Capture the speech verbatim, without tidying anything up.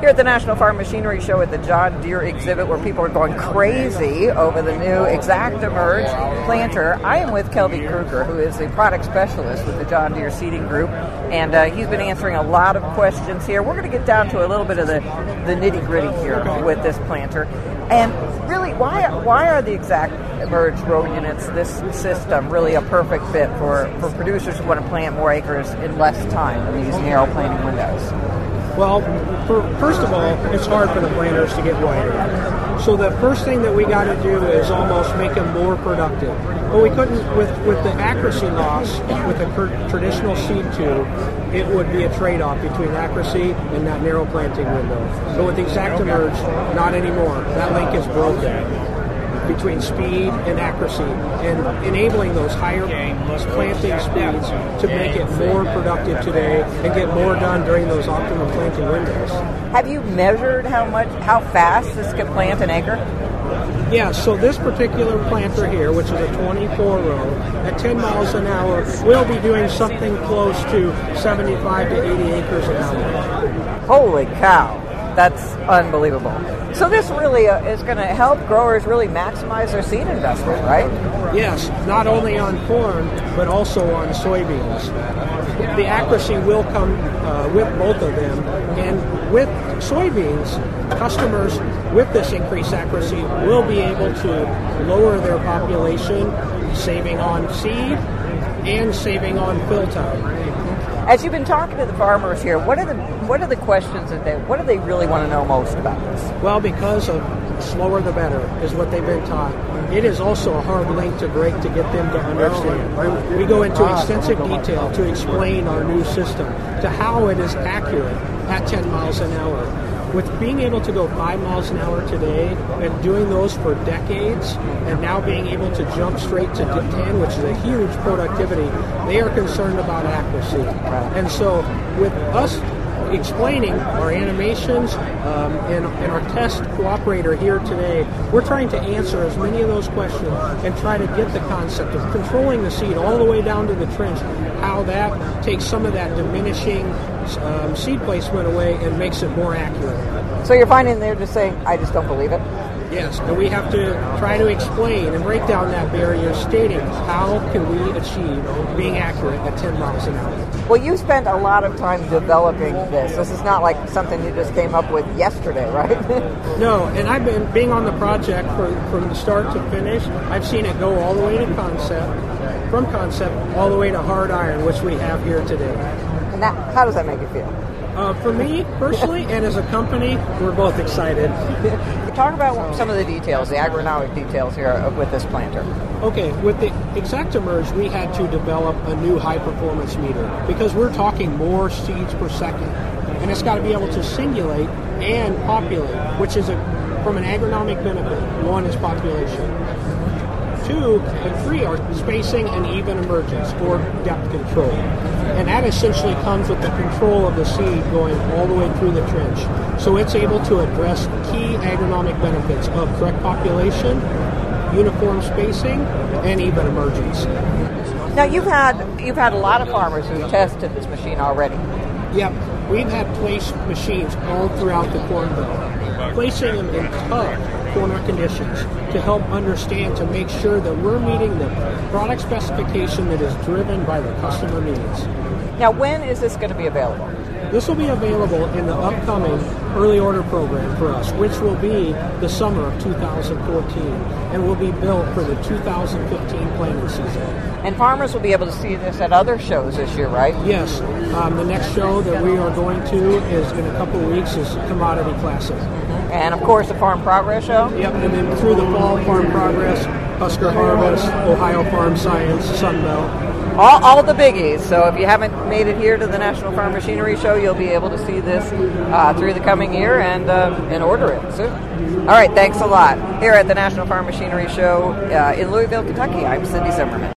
here at the National Farm Machinery Show at the John Deere exhibit, where people are going crazy over the new ExactEmerge planter. I am with Kelby Kruger, who is a product specialist with the John Deere Seeding Group, and uh, he's been answering a lot of questions here. We're going to get down to a little bit of the, the nitty-gritty here with this planter. And really, why why are the ExactEmerge row units, this system, really a perfect fit for, for producers who want to plant more acres in less time in these narrow planting windows? Well, for, first of all, it's hard for the planters to get wider. So the first thing that we got to do is almost make them more productive. But we couldn't, with, with the accuracy loss, with a per, traditional seed tube, it would be a trade-off between accuracy and that narrow planting window. But with the ExactEmerge, not anymore. That link is broken between speed and accuracy, and enabling those higher planting speeds to make it more productive today and get more done during those optimal planting windows. Have you measured how much, how fast this can plant an acre? Yeah, so this particular planter here, which is a twenty-four row, at ten miles an hour, will be doing something close to seventy-five to eighty acres an hour. Holy cow, that's unbelievable. So this really uh, is going to help growers really maximize their seed investment, right? Yes, not only on corn, but also on soybeans. The accuracy will come uh, with both of them, and with soybeans, customers with this increased accuracy will be able to lower their population, saving on seed and saving on fill time. As you've been talking to the farmers here, what are the what are the questions that they what do they really want to know most about this? Well, because of slower the better is what they've been taught. It is also a hard link to break to get them to understand. We go into extensive detail to explain our new system, to how it is accurate at ten miles an hour. With being able to go five miles an hour today and doing those for decades, and now being able to jump straight to ten, which is a huge productivity, they are concerned about accuracy. And so with us explaining our animations um, and, and our test cooperator here today, we're trying to answer as many of those questions and try to get the concept of controlling the seed all the way down to the trench, how that takes some of that diminishing um, seed placement away and makes it more accurate. So you're finding they're just saying, I just don't believe it? Yes, and we have to try to explain and break down that barrier, stating how can we achieve being accurate at ten miles an hour. Well, you spent a lot of time developing this. This is not like something you just came up with yesterday, right? No, and I've been being on the project for, from the start to finish. I've seen it go all the way to concept, from concept all the way to hard iron, which we have here today. And that, how does that make you feel? Uh, for me, personally, and as a company, we're both excited. Talk about some of the details, the agronomic details here with this planter. Okay, with the ExactEmerge, we had to develop a new high-performance meter because we're talking more seeds per second. And it's got to be able to singulate and populate, which is, a, from an agronomic benefit, one is population. Two and three are spacing and even emergence, or depth control. And that essentially comes with the control of the seed going all the way through the trench. So it's able to address key agronomic benefits of correct population, uniform spacing, and even emergence. Now you've had you've had a lot of farmers who tested this machine already. Yep, we've had placed machines all throughout the Corn Belt, placing them in tough corner conditions to help understand, to make sure that we're meeting the product specification that is driven by the customer needs. Now, when is this going to be available? This will be available in the upcoming early order program for us, which will be the summer of two thousand fourteen, and will be built for the two thousand fifteen planting season. And farmers will be able to see this at other shows this year, right? Yes. Um, the next show that we are going to is in a couple of weeks is Commodity Classic. And, of course, the Farm Progress Show? Yep, and then through the fall, Farm Progress, Husker Harvest, Ohio Farm Science, Sunbelt. All, all the biggies. So if you haven't made it here to the National Farm Machinery Show, you'll be able to see this uh, through the coming year and uh, and order it soon. All right, thanks a lot. Here at the National Farm Machinery Show uh, in Louisville, Kentucky, I'm Cindy Zimmerman.